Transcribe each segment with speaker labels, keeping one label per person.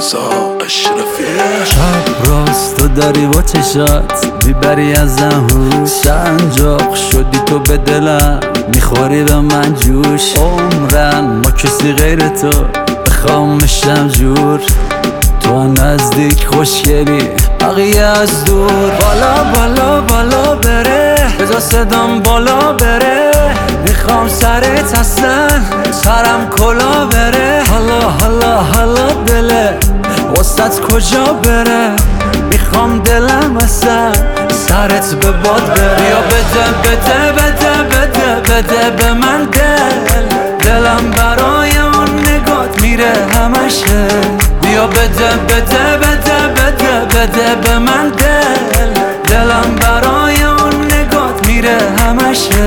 Speaker 1: رضا اشرفی.
Speaker 2: شب راست تو داری با چشات میبری ازم هوش، سنجاق شدی تو به دلم میخوری به من جوش. عمرن ما کسی غیر تو بخوام بشم جور، تو نزدیک خوشگلی بقیه از دور. بالا بالا بالا بره بذار صدام بالا بره، میخوام سرت اصلا سرم کلا بره. حالا حالا حالا دله وسط کجا بره، میخوام دلم اصلا سرت به باد بره. بیا بده بده بده بده بده به من دلم برای اون نگات میره همشه. بیا بده بده بده بده بده به من دلم برای اون نگات میره همشه.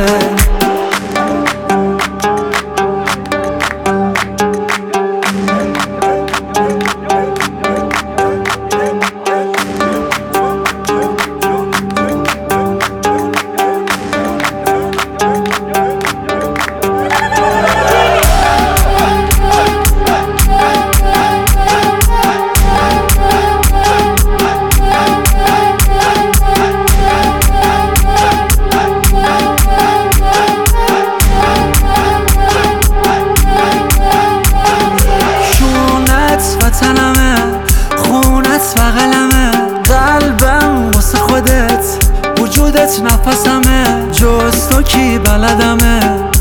Speaker 2: وطنمه خونت بغلمه، قلبم واسه خودت وجودت نفسمه. جز تو کی بلدمه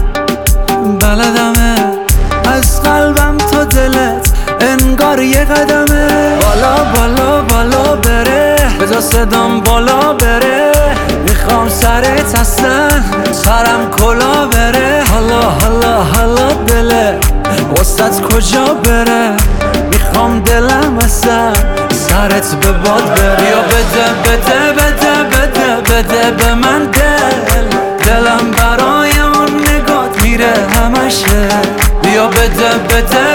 Speaker 2: از قلبم تا دلت انگار یه قدمه. بالا بالا بالا بره بذار صدام بالا بره، میخوام سرت اصلا سرم کلا بره. حالا حالا حالا دله وسط کجا بره، میخوام دلم اصلا سرت به باد بره. بیا بده بده بده بده بده به من دلم برای اون نگات میره همشه. بیا بده بده